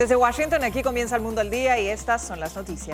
Desde Washington, aquí comienza El Mundo al Día y estas son las noticias.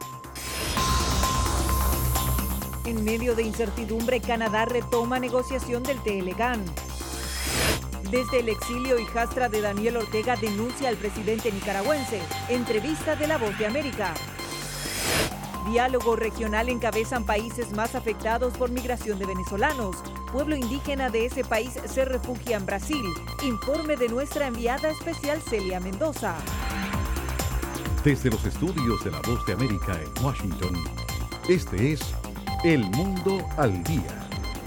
En medio de incertidumbre, Canadá retoma negociación del TLCAN. Desde el exilio, hijastra de Daniel Ortega denuncia al presidente nicaragüense. Entrevista de La Voz de América. Diálogo regional encabezan países más afectados por migración de venezolanos. Pueblo indígena de ese país se refugia en Brasil. Informe de nuestra enviada especial Celia Mendoza. Desde los estudios de La Voz de América en Washington, este es El Mundo al Día.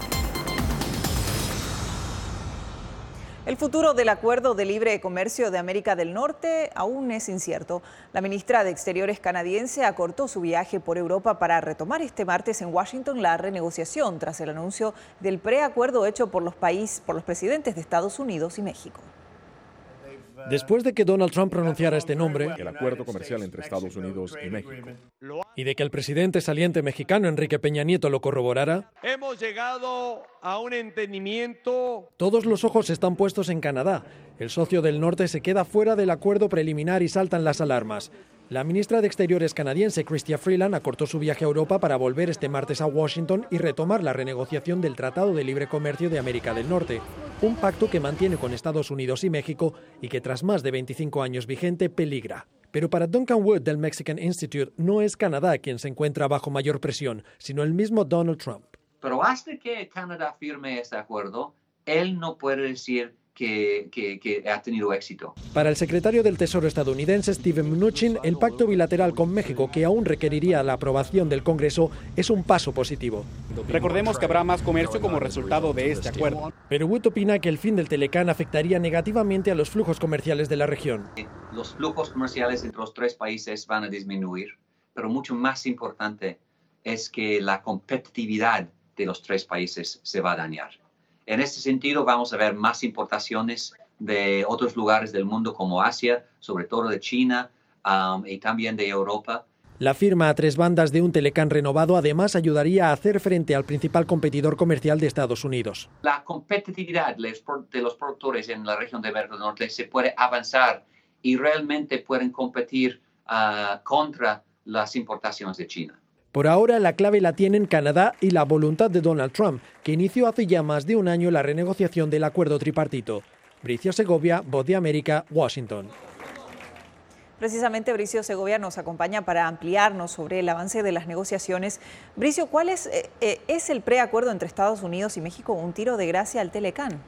El futuro del Acuerdo de Libre Comercio de América del Norte aún es incierto. La ministra de Exteriores canadiense acortó su viaje por Europa para retomar este martes en Washington la renegociación tras el anuncio del preacuerdo hecho por los presidentes de Estados Unidos y México. Después de que Donald Trump pronunciara este nombre, el acuerdo comercial entre Estados Unidos y México, y de que el presidente saliente mexicano Enrique Peña Nieto lo corroborara, hemos llegado a un entendimiento. Todos los ojos están puestos en Canadá. El socio del norte se queda fuera del acuerdo preliminar y saltan las alarmas. La ministra de Exteriores canadiense, Chrystia Freeland, acortó su viaje a Europa para volver este martes a Washington y retomar la renegociación del Tratado de Libre Comercio de América del Norte, un pacto que mantiene con Estados Unidos y México y que tras más de 25 años vigente peligra. Pero para Duncan Wood del Mexican Institute no es Canadá quien se encuentra bajo mayor presión, sino el mismo Donald Trump. Pero hasta que Canadá firme este acuerdo, él no puede decir que ha tenido éxito. Para el secretario del Tesoro estadounidense Steven Mnuchin, el pacto bilateral con México, que aún requeriría la aprobación del Congreso, es un paso positivo. Recordemos que habrá más comercio como resultado de este acuerdo. Pero Wood opina que el fin del TLCAN afectaría negativamente a los flujos comerciales de la región. Los flujos comerciales entre los tres países van a disminuir, pero mucho más importante es que la competitividad de los tres países se va a dañar. En este sentido, vamos a ver más importaciones de otros lugares del mundo como Asia, sobre todo de China y también de Europa. La firma a tres bandas de un TLCAN renovado además ayudaría a hacer frente al principal competidor comercial de Estados Unidos. La competitividad de los productores en la región de América del Norte se puede avanzar y realmente pueden competir contra las importaciones de China. Por ahora, la clave la tienen Canadá y la voluntad de Donald Trump, que inició hace ya más de un año la renegociación del acuerdo tripartito. Bricio Segovia, Voz de América, Washington. Precisamente Bricio Segovia nos acompaña para ampliarnos sobre el avance de las negociaciones. Bricio, ¿cuál es el preacuerdo entre Estados Unidos y México? ¿Un tiro de gracia al TLCAN?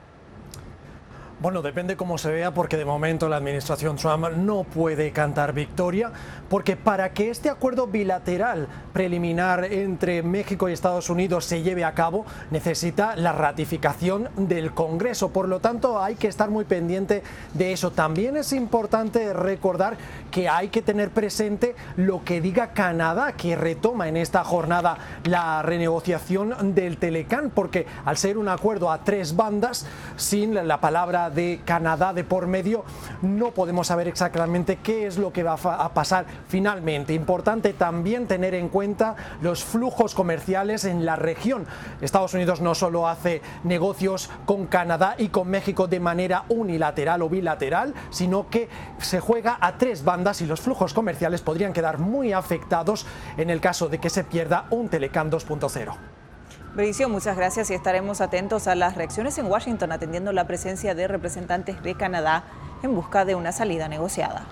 Bueno, depende cómo se vea, porque de momento la administración Trump no puede cantar victoria, porque para que este acuerdo bilateral preliminar entre México y Estados Unidos se lleve a cabo, necesita la ratificación del Congreso. Por lo tanto, hay que estar muy pendiente de eso. También es importante recordar que hay que tener presente lo que diga Canadá, que retoma en esta jornada la renegociación del TLCAN, porque al ser un acuerdo a tres bandas, sin la palabra de Canadá de por medio, no podemos saber exactamente qué es lo que va a pasar finalmente. Importante también tener en cuenta los flujos comerciales en la región. Estados Unidos no solo hace negocios con Canadá y con México de manera unilateral o bilateral, sino que se juega a tres bandas y los flujos comerciales podrían quedar muy afectados en el caso de que se pierda un TLCAN 2.0. Bricio, muchas gracias y estaremos atentos a las reacciones en Washington, atendiendo la presencia de representantes de Canadá en busca de una salida negociada.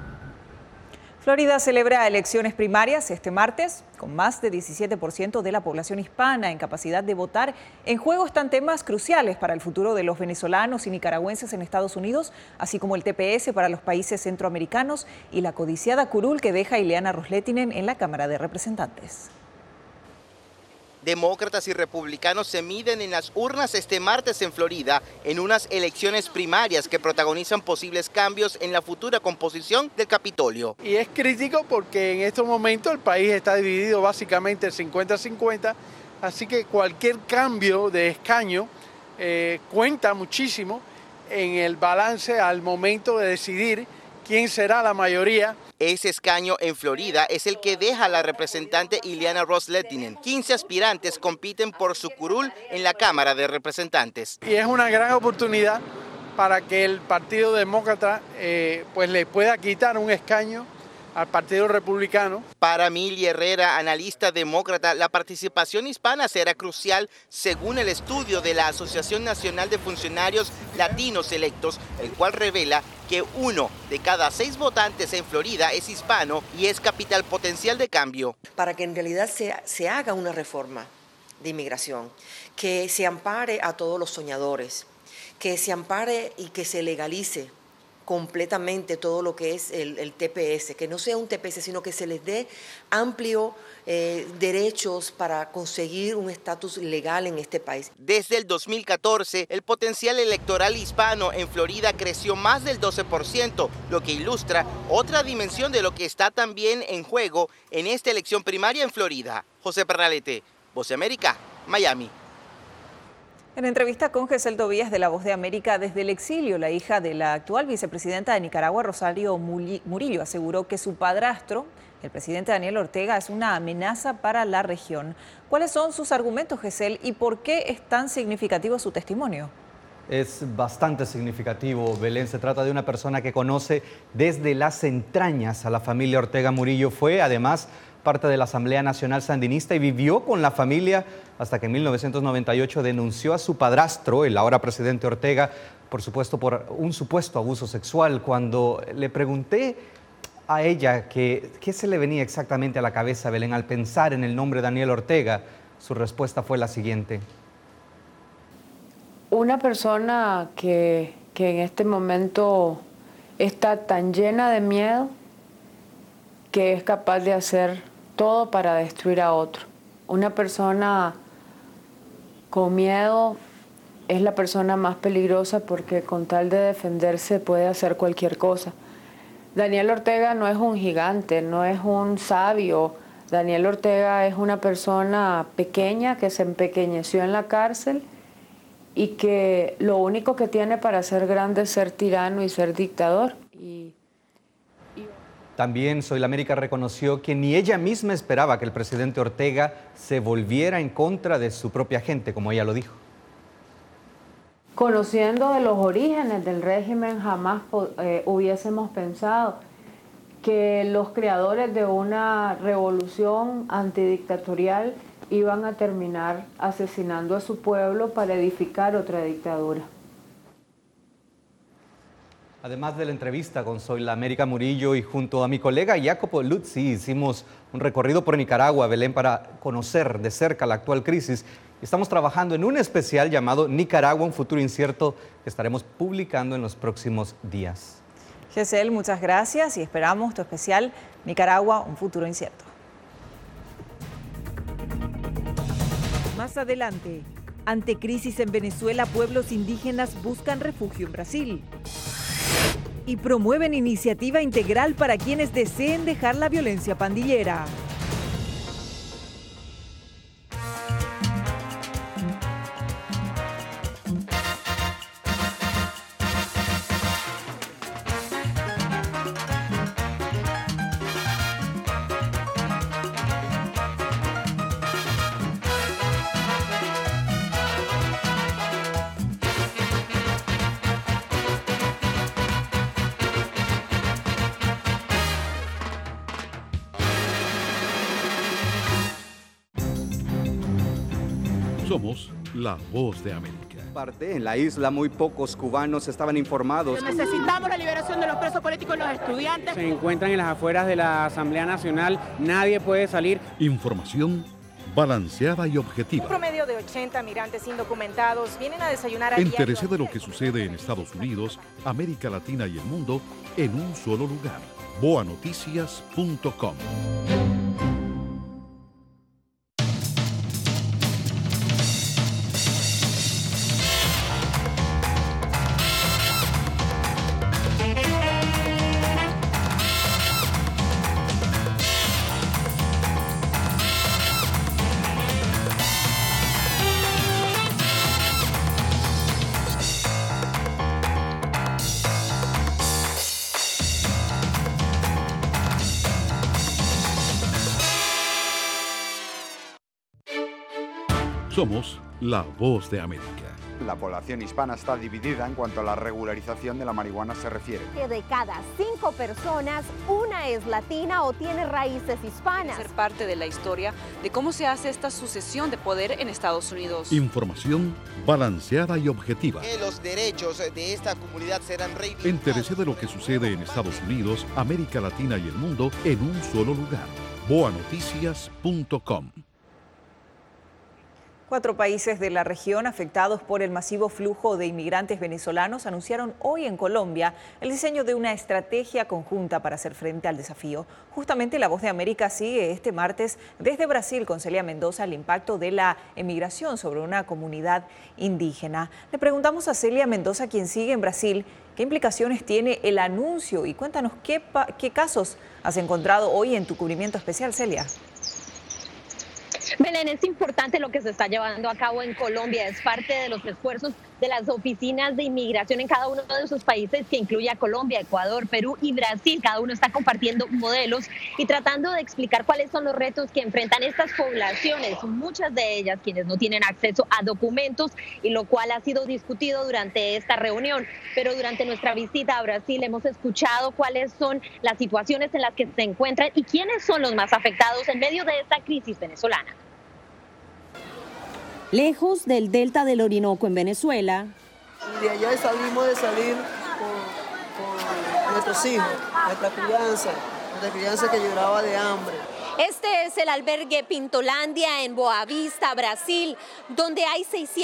Florida celebra elecciones primarias este martes, con más de 17% de la población hispana en capacidad de votar. En juego están temas cruciales para el futuro de los venezolanos y nicaragüenses en Estados Unidos, así como el TPS para los países centroamericanos y la codiciada curul que deja Ileana Ros-Lehtinen en la Cámara de Representantes. Demócratas y republicanos se miden en las urnas este martes en Florida en unas elecciones primarias que protagonizan posibles cambios en la futura composición del Capitolio. Y es crítico porque en estos momentos el país está dividido básicamente 50-50, así que cualquier cambio de escaño cuenta muchísimo en el balance al momento de decidir quién será la mayoría. Ese escaño en Florida es el que deja la representante Ileana Ros-Lehtinen. 15 aspirantes compiten por su curul en la Cámara de Representantes. Y es una gran oportunidad para que el Partido Demócrata pues le pueda quitar un escaño al Partido Republicano. Para Mili Herrera, analista demócrata, la participación hispana será crucial según el estudio de la Asociación Nacional de Funcionarios Latinos Electos, el cual revela que 1 de cada 6 votantes en Florida es hispano y es capital potencial de cambio. Para que en realidad se haga una reforma de inmigración, que se ampare a todos los soñadores, que se ampare y que se legalice completamente todo lo que es el TPS, que no sea un TPS, sino que se les dé amplios derechos para conseguir un estatus legal en este país. Desde el 2014, el potencial electoral hispano en Florida creció más del 12%, lo que ilustra otra dimensión de lo que está también en juego en esta elección primaria en Florida. José Pernalete, Voz de América, Miami. En entrevista con Gesell Tobías de La Voz de América desde el exilio, la hija de la actual vicepresidenta de Nicaragua, Rosario Murillo, aseguró que su padrastro, el presidente Daniel Ortega, es una amenaza para la región. ¿Cuáles son sus argumentos, Gesell, y por qué es tan significativo su testimonio? Es bastante significativo, Belén. Se trata de una persona que conoce desde las entrañas a la familia Ortega Murillo. Fue, además, parte de la Asamblea Nacional Sandinista y vivió con la familia hasta que en 1998 denunció a su padrastro, el ahora presidente Ortega, por un supuesto abuso sexual. Cuando le pregunté a ella qué se le venía exactamente a la cabeza, Belén, al pensar en el nombre Daniel Ortega, su respuesta fue la siguiente. Una persona que en este momento está tan llena de miedo que es capaz de hacer todo para destruir a otro. Una persona con miedo es la persona más peligrosa porque con tal de defenderse puede hacer cualquier cosa. Daniel Ortega no es un gigante, no es un sabio. Daniel Ortega es una persona pequeña que se empequeñeció en la cárcel y que lo único que tiene para ser grande es ser tirano y ser dictador. También Soy la América reconoció que ni ella misma esperaba que el presidente Ortega se volviera en contra de su propia gente, como ella lo dijo. Conociendo de los orígenes del régimen, jamás hubiésemos pensado que los creadores de una revolución antidictatorial iban a terminar asesinando a su pueblo para edificar otra dictadura. Además de la entrevista con Soy la América Murillo y junto a mi colega Jacopo Luzzi hicimos un recorrido por Nicaragua, Belén, para conocer de cerca la actual crisis. Estamos trabajando en un especial llamado Nicaragua, un futuro incierto, que estaremos publicando en los próximos días. Gesell, muchas gracias y esperamos tu especial Nicaragua, un futuro incierto. Más adelante, ante crisis en Venezuela, pueblos indígenas buscan refugio en Brasil. Y promueven iniciativa integral para quienes deseen dejar la violencia pandillera. Somos la Voz de América. En la isla muy pocos cubanos estaban informados. Necesitamos la liberación de los presos políticos y los estudiantes. Se encuentran en las afueras de la Asamblea Nacional, nadie puede salir. Información balanceada y objetiva. Un promedio de 80 migrantes indocumentados vienen a desayunar a Entérese de lo que sucede en Estados Unidos, América Latina y el mundo en un solo lugar. boanoticias.com. Somos la voz de América. La población hispana está dividida en cuanto a la regularización de la marihuana se refiere. Que de cada 5 personas, una es latina o tiene raíces hispanas. Ser parte de la historia de cómo se hace esta sucesión de poder en Estados Unidos. Información balanceada y objetiva. Que los derechos de esta comunidad serán reivindicados. Entérese de lo que sucede en Estados Unidos, América Latina y el mundo en un solo lugar. boanoticias.com. 4 países de la región afectados por el masivo flujo de inmigrantes venezolanos anunciaron hoy en Colombia el diseño de una estrategia conjunta para hacer frente al desafío. Justamente La Voz de América sigue este martes desde Brasil con Celia Mendoza el impacto de la emigración sobre una comunidad indígena. Le preguntamos a Celia Mendoza, quien sigue en Brasil, qué implicaciones tiene el anuncio y cuéntanos qué casos has encontrado hoy en tu cubrimiento especial, Celia. Belén, es importante lo que se está llevando a cabo en Colombia, es parte de los esfuerzos de las oficinas de inmigración en cada uno de esos países, que incluye a Colombia, Ecuador, Perú y Brasil. Cada uno está compartiendo modelos y tratando de explicar cuáles son los retos que enfrentan estas poblaciones, muchas de ellas quienes no tienen acceso a documentos, y lo cual ha sido discutido durante esta reunión. Pero durante nuestra visita a Brasil hemos escuchado cuáles son las situaciones en las que se encuentran y quiénes son los más afectados en medio de esta crisis venezolana. Lejos del delta del Orinoco en Venezuela. De allá salimos de salir con nuestros hijos, nuestra crianza que lloraba de hambre. Este es el albergue Pintolandia en Boa Vista, Brasil, donde hay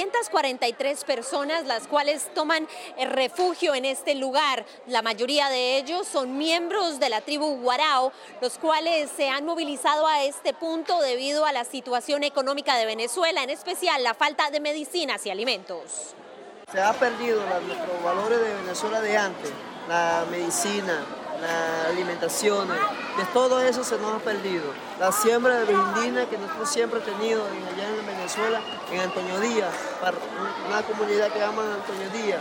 643 personas las cuales toman refugio en este lugar. La mayoría de ellos son miembros de la tribu Guarao, los cuales se han movilizado a este punto debido a la situación económica de Venezuela, en especial la falta de medicinas y alimentos. Se ha perdido nuestros valores de Venezuela de antes, la medicina, las alimentaciones, de todo eso se nos ha perdido. La siembra de indígena que nosotros siempre hemos tenido allá en Venezuela, en Antonio Díaz, para una comunidad que llama Antonio Díaz.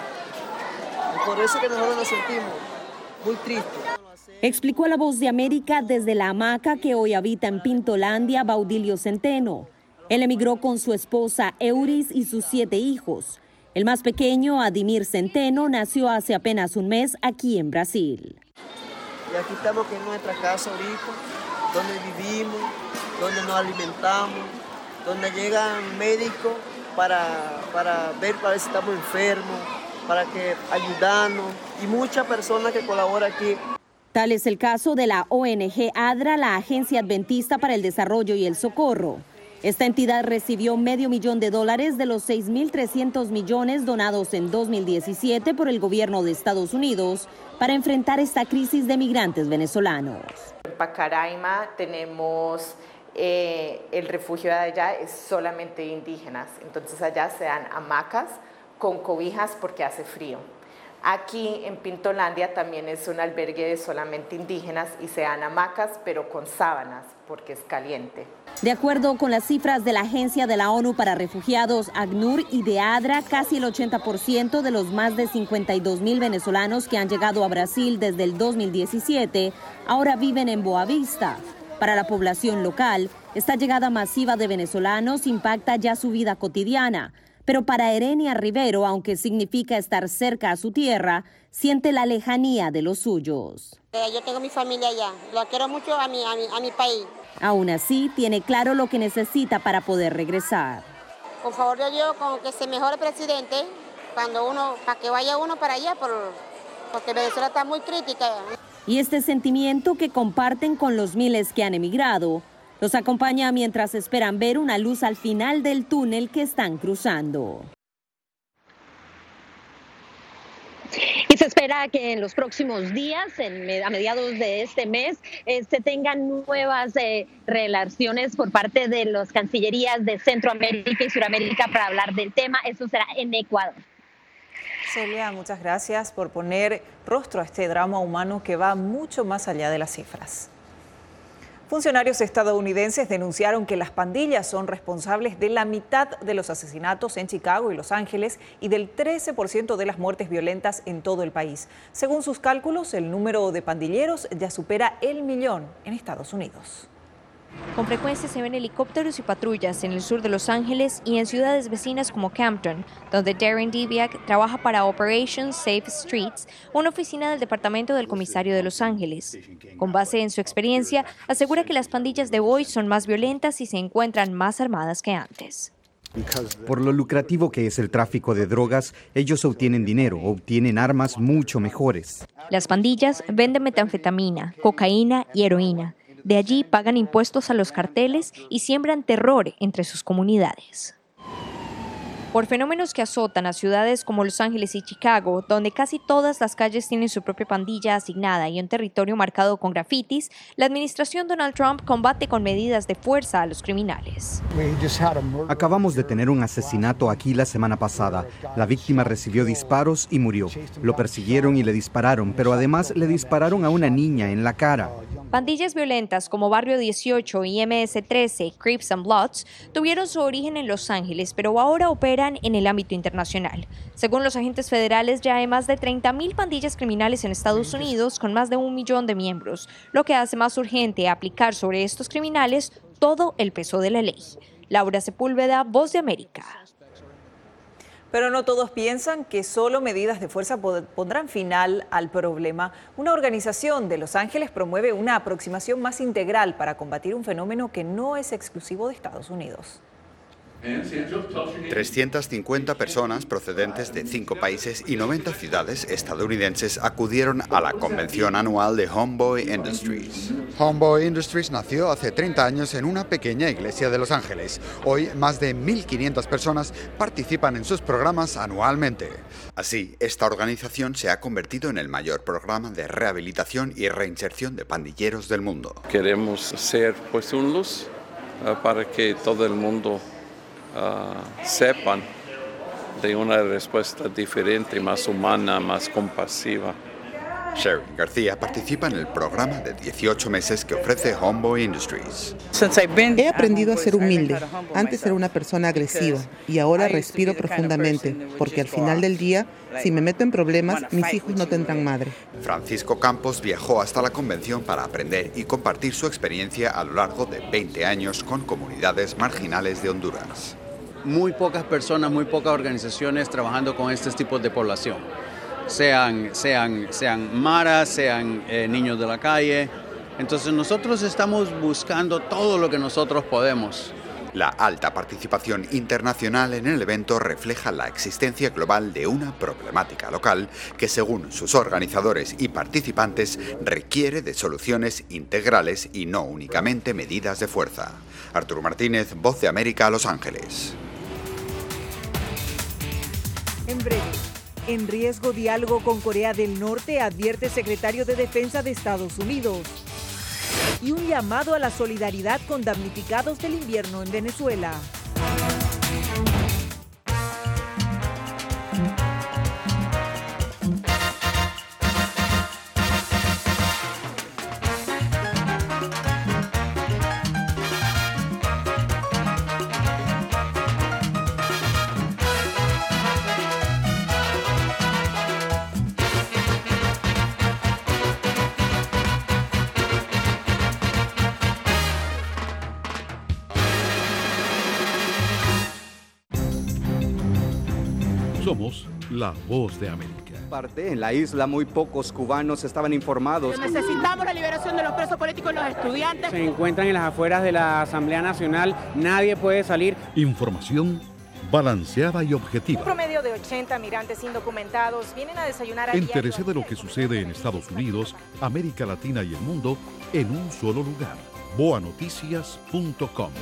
Y por eso que nosotros nos sentimos muy tristes. Explicó a La Voz de América desde la hamaca que hoy habita en Pintolandia, Baudilio Centeno. Él emigró con su esposa Euris y sus 7 hijos. El más pequeño, Adimir Centeno, nació hace apenas un mes aquí en Brasil. Y aquí estamos en nuestra casa ahorita, donde vivimos, donde nos alimentamos, donde llegan médicos para ver si estamos enfermos, para que ayudarnos, y muchas personas que colaboran aquí. Tal es el caso de la ONG ADRA, la Agencia Adventista para el Desarrollo y el Socorro. Esta entidad recibió $500,000 de los 6.300 millones donados en 2017 por el gobierno de Estados Unidos para enfrentar esta crisis de migrantes venezolanos. En Pacaraima tenemos el refugio de allá, es solamente indígenas, entonces allá se dan hamacas con cobijas porque hace frío. Aquí en Pintolandia también es un albergue de solamente indígenas y se dan hamacas pero con sábanas porque es caliente. De acuerdo con las cifras de la Agencia de la ONU para Refugiados, ACNUR, y de ADRA, casi el 80% de los más de 52.000 venezolanos que han llegado a Brasil desde el 2017 ahora viven en Boa Vista. Para la población local, esta llegada masiva de venezolanos impacta ya su vida cotidiana. Pero para Erenia Rivero, aunque significa estar cerca a su tierra, siente la lejanía de los suyos. Yo tengo mi familia allá, lo quiero mucho a mi país. Aún así, tiene claro lo que necesita para poder regresar. Por favor de Dios, con que se mejore el presidente, para que vaya uno para allá, porque Venezuela está muy crítica. Y este sentimiento que comparten con los miles que han emigrado, los acompaña mientras esperan ver una luz al final del túnel que están cruzando. Y se espera que en los próximos días, a mediados de este mes, se tengan nuevas relaciones por parte de las cancillerías de Centroamérica y Suramérica para hablar del tema. Eso será en Ecuador. Celia, muchas gracias por poner rostro a este drama humano que va mucho más allá de las cifras. Funcionarios estadounidenses denunciaron que las pandillas son responsables de la mitad de los asesinatos en Chicago y Los Ángeles y del 13% de las muertes violentas en todo el país. Según sus cálculos, el número de pandilleros ya supera el 1.000.000 en Estados Unidos. Con frecuencia se ven helicópteros y patrullas en el sur de Los Ángeles y en ciudades vecinas como Campton, donde Darren Diviak trabaja para Operation Safe Streets, una oficina del Departamento del Comisario de Los Ángeles. Con base en su experiencia, asegura que las pandillas de hoy son más violentas y se encuentran más armadas que antes. Por lo lucrativo que es el tráfico de drogas, ellos obtienen dinero, obtienen armas mucho mejores. Las pandillas venden metanfetamina, cocaína y heroína. De allí pagan impuestos a los carteles y siembran terror entre sus comunidades. Por fenómenos que azotan a ciudades como Los Ángeles y Chicago, donde casi todas las calles tienen su propia pandilla asignada y un territorio marcado con grafitis, la administración Donald Trump combate con medidas de fuerza a los criminales. Acabamos de tener un asesinato aquí la semana pasada. La víctima recibió disparos y murió. Lo persiguieron y le dispararon, pero además le dispararon a una niña en la cara. Pandillas violentas como Barrio 18 y MS-13, Crips and Bloods, tuvieron su origen en Los Ángeles, pero ahora operan en el ámbito internacional. Según los agentes federales, ya hay más de 30,000 pandillas criminales en Estados Unidos con más de 1 millón de miembros, lo que hace más urgente aplicar sobre estos criminales todo el peso de la ley. Laura Sepúlveda, Voz de América. Pero no todos piensan que solo medidas de fuerza pondrán final al problema. Una organización de Los Ángeles promueve una aproximación más integral para combatir un fenómeno que no es exclusivo de Estados Unidos. 350 personas procedentes de 5 países y 90 ciudades estadounidenses acudieron a la convención anual de Homeboy Industries. Homeboy Industries nació hace 30 años en una pequeña iglesia de Los Ángeles. Hoy, más de 1.500 personas participan en sus programas anualmente. Así, esta organización se ha convertido en el mayor programa de rehabilitación y reinserción de pandilleros del mundo. Queremos ser un luz para que todo el mundo sepan de una respuesta diferente, más humana, más compasiva. Sharon García participa en el programa de 18 meses que ofrece Homeboy Industries. He aprendido a ser humilde. Antes era una persona agresiva y ahora respiro profundamente, porque al final del día, si me meto en problemas, mis hijos no tendrán madre. Francisco Campos viajó hasta la convención para aprender y compartir su experiencia a lo largo de 20 años con comunidades marginales de Honduras. Muy pocas personas, muy pocas organizaciones trabajando con estos tipos de población. Sean maras, sean niños de la calle. Entonces nosotros estamos buscando todo lo que nosotros podemos. La alta participación internacional en el evento refleja la existencia global de una problemática local que, según sus organizadores y participantes, requiere de soluciones integrales y no únicamente medidas de fuerza. Arturo Martínez, Voz de América, Los Ángeles. En breve, en riesgo diálogo con Corea del Norte, advierte secretario de Defensa de Estados Unidos. Y un llamado a la solidaridad con damnificados del invierno en Venezuela. Somos la Voz de América. En la isla muy pocos cubanos estaban informados. Necesitamos la liberación de los presos políticos y los estudiantes. Se encuentran en las afueras de la Asamblea Nacional, nadie puede salir. Información balanceada y objetiva. Un promedio de 80 migrantes indocumentados vienen a desayunar. Entérese de lo que sucede en Estados Unidos, América Latina y el mundo en un solo lugar. boanoticias.com.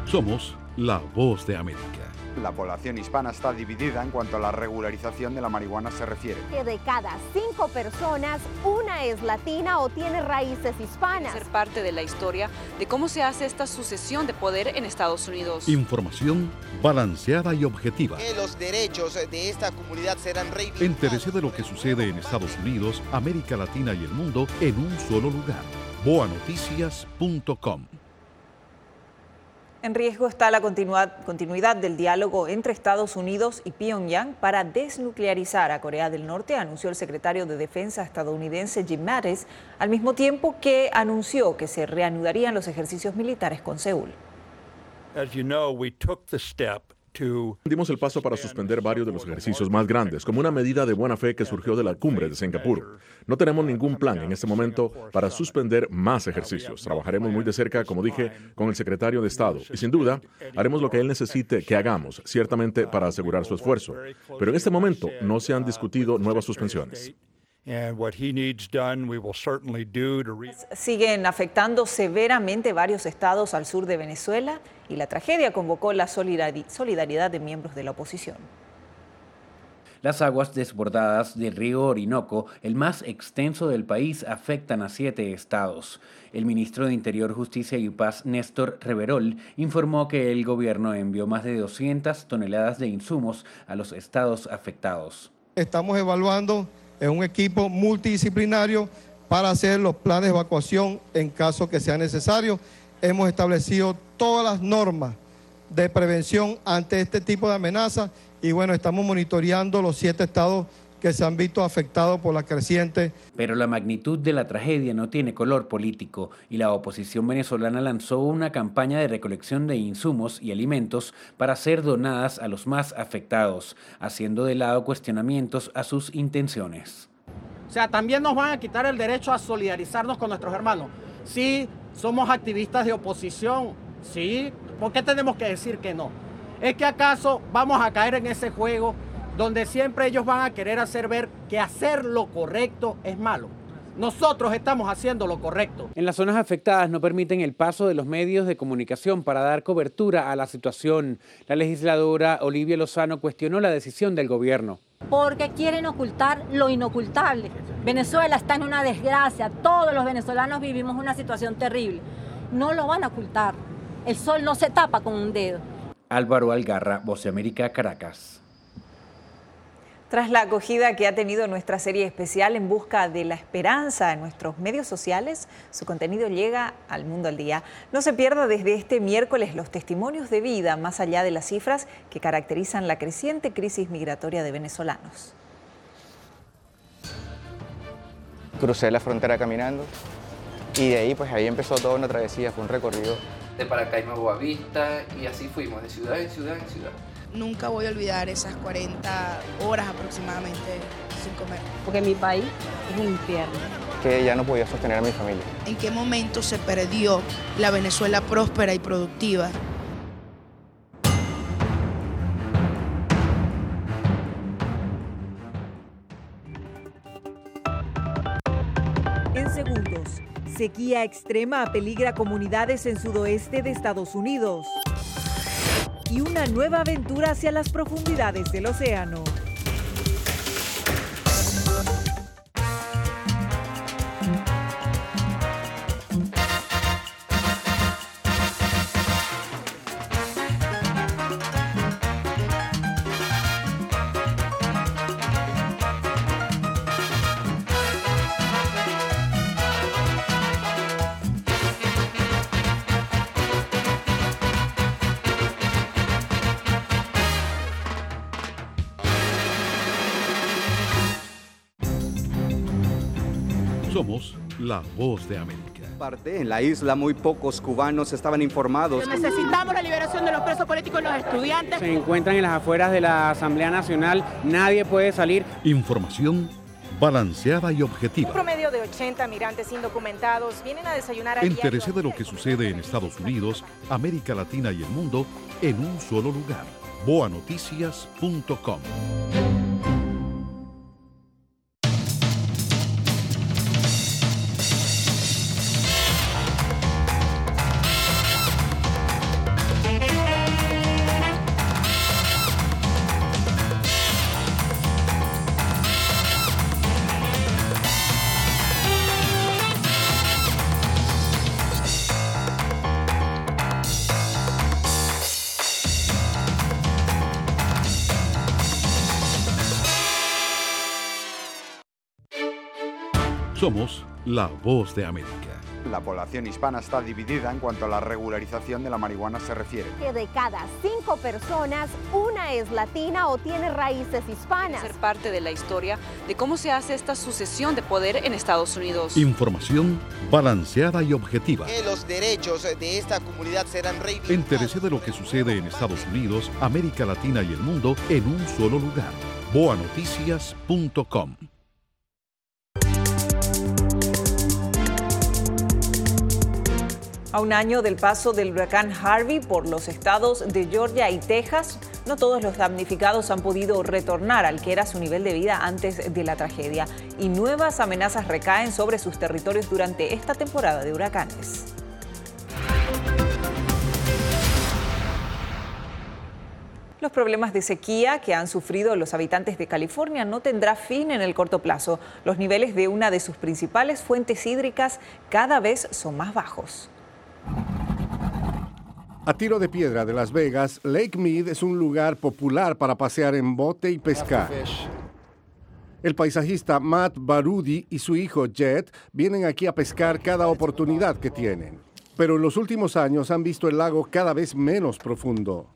Somos la voz de América. La población hispana está dividida en cuanto a la regularización de la marihuana se refiere. Que de cada 5 personas, una es latina o tiene raíces hispanas. Ser parte de la historia de cómo se hace esta sucesión de poder en Estados Unidos. Información balanceada y objetiva. Que los derechos de esta comunidad serán reivindicados. Entérese de lo que sucede en Estados Unidos, América Latina y el mundo en un solo lugar. boanoticias.com. En riesgo está la continuidad del diálogo entre Estados Unidos y Pyongyang para desnuclearizar a Corea del Norte, anunció el secretario de Defensa estadounidense Jim Mattis, al mismo tiempo que anunció que se reanudarían los ejercicios militares con Seúl. Dimos el paso para suspender varios de los ejercicios más grandes, como una medida de buena fe que surgió de la cumbre de Singapur. No tenemos ningún plan en este momento para suspender más ejercicios. Trabajaremos muy de cerca, como dije, con el secretario de Estado y sin duda haremos lo que él necesite que hagamos, ciertamente para asegurar su esfuerzo. Pero en este momento no se han discutido nuevas suspensiones. Siguen afectando severamente varios estados al sur de Venezuela y la tragedia convocó la solidaridad de miembros de la oposición. Las aguas desbordadas del río Orinoco, el más extenso del país, afectan a 7 estados. El ministro de Interior, Justicia y Paz, Néstor Reverol, informó que el gobierno envió más de 200 toneladas de insumos a los estados afectados. Estamos evaluando en un equipo multidisciplinario para hacer los planes de evacuación en caso que sea necesario. Hemos establecido todas las normas de prevención ante este tipo de amenazas y bueno, estamos monitoreando los 7 estados que se han visto afectados por la creciente. Pero la magnitud de la tragedia no tiene color político y la oposición venezolana lanzó una campaña de recolección de insumos y alimentos para ser donadas a los más afectados, haciendo de lado cuestionamientos a sus intenciones. O sea, también nos van a quitar el derecho a solidarizarnos con nuestros hermanos. Sí, somos activistas de oposición, sí, ¿por qué tenemos que decir que no? ¿Es que acaso vamos a caer en ese juego donde siempre ellos van a querer hacer ver que hacer lo correcto es malo? Nosotros estamos haciendo lo correcto. En las zonas afectadas no permiten el paso de los medios de comunicación para dar cobertura a la situación. La legisladora Olivia Lozano cuestionó la decisión del gobierno. Porque quieren ocultar lo inocultable. Venezuela está en una desgracia. Todos los venezolanos vivimos una situación terrible. No lo van a ocultar. El sol no se tapa con un dedo. Álvaro Algarra, Voz de América, Caracas. Tras la acogida que ha tenido nuestra serie especial En Busca de la Esperanza en nuestros medios sociales, su contenido llega al Mundo al Día. No se pierda desde este miércoles los testimonios de vida, más allá de las cifras que caracterizan la creciente crisis migratoria de venezolanos. Crucé la frontera caminando y de ahí, ahí empezó toda una travesía, fue un recorrido. De Paracaima a Boavista y así fuimos, de ciudad en ciudad en ciudad. Nunca voy a olvidar esas 40 horas aproximadamente sin comer. Porque mi país es un infierno. Que ya no podía sostener a mi familia. ¿En qué momento se perdió la Venezuela próspera y productiva? En segundos, sequía extrema apeligra comunidades en sudoeste de Estados Unidos. Y una nueva aventura hacia las profundidades del océano. Somos la voz de América. En la isla muy pocos cubanos estaban informados. Necesitamos la liberación de los presos políticos y los estudiantes. Se encuentran en las afueras de la Asamblea Nacional, nadie puede salir. Información balanceada y objetiva. Un promedio de 80 migrantes indocumentados vienen a desayunar a Entérese de lo que sucede en Estados Unidos, América Latina y el mundo en un solo lugar. boanoticias.com. Somos la voz de América. La población hispana está dividida en cuanto a la regularización de la marihuana se refiere. Que de cada 5 personas, una es latina o tiene raíces hispanas. Ser parte de la historia de cómo se hace esta sucesión de poder en Estados Unidos. Información balanceada y objetiva. Que los derechos de esta comunidad serán reivindicados. Entérese de lo que sucede en Estados Unidos, América Latina y el mundo en un solo lugar. boanoticias.com. A un año del paso del huracán Harvey por los estados de Georgia y Texas, no todos los damnificados han podido retornar al que era su nivel de vida antes de la tragedia, y nuevas amenazas recaen sobre sus territorios durante esta temporada de huracanes. Los problemas de sequía que han sufrido los habitantes de California no tendrá fin en el corto plazo. Los niveles de una de sus principales fuentes hídricas cada vez son más bajos. A tiro de piedra de Las Vegas, Lake Mead es un lugar popular para pasear en bote y pescar. El paisajista Matt Barudi y su hijo Jet vienen aquí a pescar cada oportunidad que tienen. Pero en los últimos años han visto el lago cada vez menos profundo.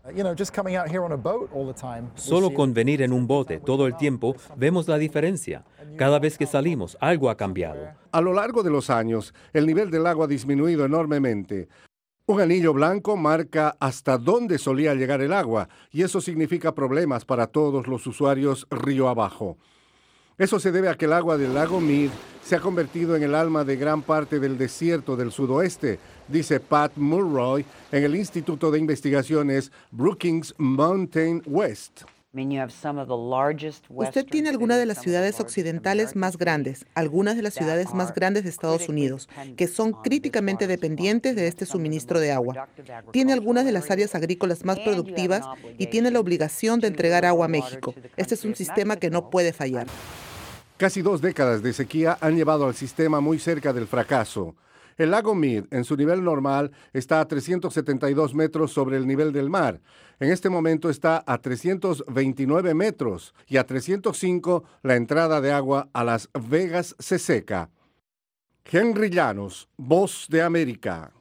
Solo con venir en un bote todo el tiempo vemos la diferencia. Cada vez que salimos, algo ha cambiado. A lo largo de los años, el nivel del lago ha disminuido enormemente. Un anillo blanco marca hasta dónde solía llegar el agua, y eso significa problemas para todos los usuarios río abajo. Eso se debe a que el agua del lago Mead se ha convertido en el alma de gran parte del desierto del sudoeste, dice Pat Mulroy en el Instituto de Investigaciones Brookings Mountain West. Usted tiene algunas de las ciudades occidentales más grandes, algunas de las ciudades más grandes de Estados Unidos, que son críticamente dependientes de este suministro de agua. Tiene algunas de las áreas agrícolas más productivas y tiene la obligación de entregar agua a México. Este es un sistema que no puede fallar. Casi 2 décadas de sequía han llevado al sistema muy cerca del fracaso. El lago Mead, en su nivel normal, está a 372 metros sobre el nivel del mar. En este momento está a 329 metros y a 305 la entrada de agua a Las Vegas se seca. Henry Llanos, Voz de América.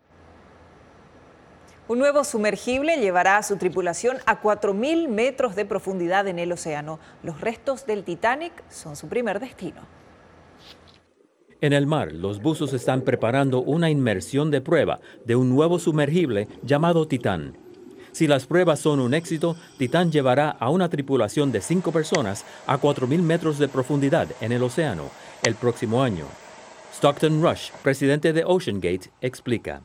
Un nuevo sumergible llevará a su tripulación a 4.000 metros de profundidad en el océano. Los restos del Titanic son su primer destino. En el mar, los buzos están preparando una inmersión de prueba de un nuevo sumergible llamado Titán. Si las pruebas son un éxito, Titán llevará a una tripulación de 5 personas a 4.000 metros de profundidad en el océano el próximo año. Stockton Rush, presidente de OceanGate, explica.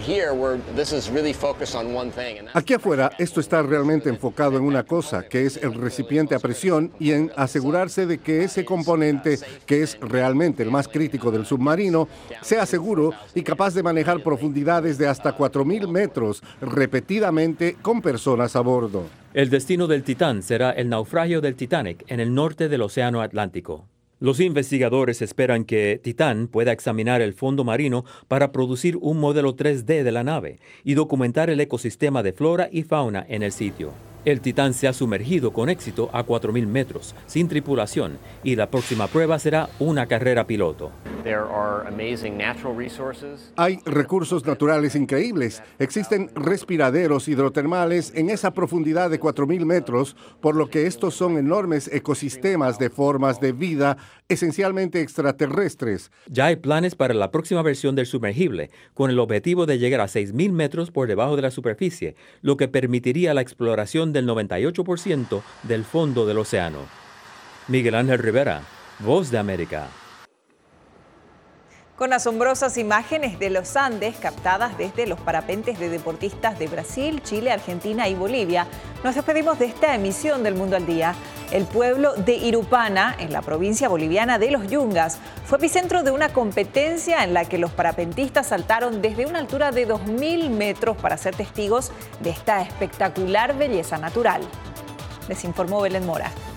Aquí afuera, esto está realmente enfocado en una cosa, que es el recipiente a presión, y en asegurarse de que ese componente, que es realmente el más crítico del submarino, sea seguro y capaz de manejar profundidades de hasta 4.000 metros repetidamente con personas a bordo. El destino del Titán será el naufragio del Titanic en el norte del Océano Atlántico. Los investigadores esperan que Titán pueda examinar el fondo marino para producir un modelo 3D de la nave y documentar el ecosistema de flora y fauna en el sitio. El Titán se ha sumergido con éxito a 4.000 metros, sin tripulación, y la próxima prueba será una carrera piloto. Hay recursos naturales increíbles. Existen respiraderos hidrotermales en esa profundidad de 4.000 metros, por lo que estos son enormes ecosistemas de formas de vida esencialmente extraterrestres. Ya hay planes para la próxima versión del sumergible, con el objetivo de llegar a 6.000 metros por debajo de la superficie, lo que permitiría la exploración del 98% del fondo del océano. Miguel Ángel Rivera, Voz de América. Con asombrosas imágenes de los Andes captadas desde los parapentes de deportistas de Brasil, Chile, Argentina y Bolivia, nos despedimos de esta emisión del Mundo al Día. El pueblo de Irupana, en la provincia boliviana de Los Yungas, fue epicentro de una competencia en la que los parapentistas saltaron desde una altura de 2.000 metros para ser testigos de esta espectacular belleza natural. Les informó Belén Mora.